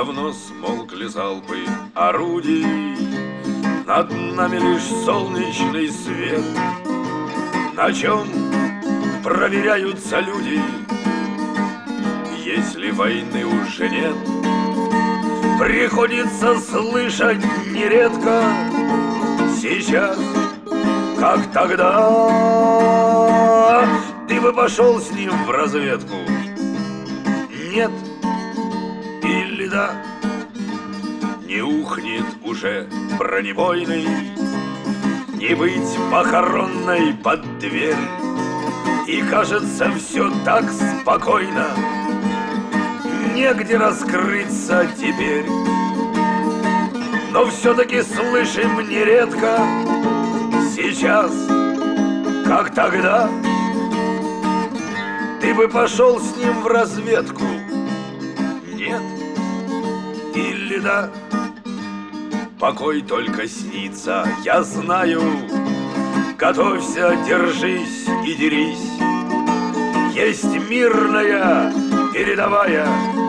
давно смолкли залпы орудий, над нами лишь солнечный свет. На чем проверяются люди, если войны уже нет? Приходится слышать нередко сейчас, как тогда. Ты бы пошел с ним в разведку? Нет или да? Не ухнет уже бронебойный, не быть похоронной под дверь. И кажется, все так спокойно, негде раскрыться теперь. Но все-таки слышим нередко сейчас, как тогда. Ты бы пошел с ним в разведку? Нет или да? Покой только снится, я знаю. Готовься, держись и дерись. Есть мирная передовая,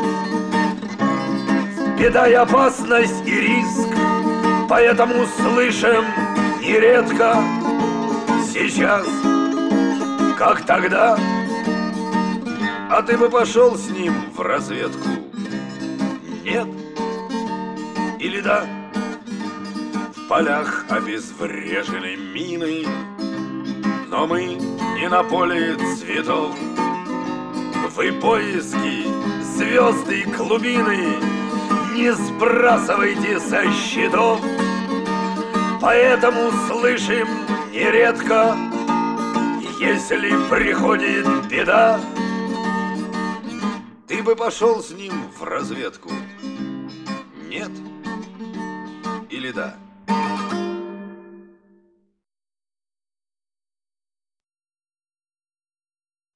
беда и опасность и риск. Поэтому слышим нередко сейчас, как тогда. А ты бы пошел с ним в разведку? Нет или да? В полях обезврежены мины, но мы не на поле цветов. Вы поиски, звезды и глубины не сбрасывайте со счетов. Поэтому слышим нередко, если приходит беда. Ты бы пошел с ним в разведку? Нет или да?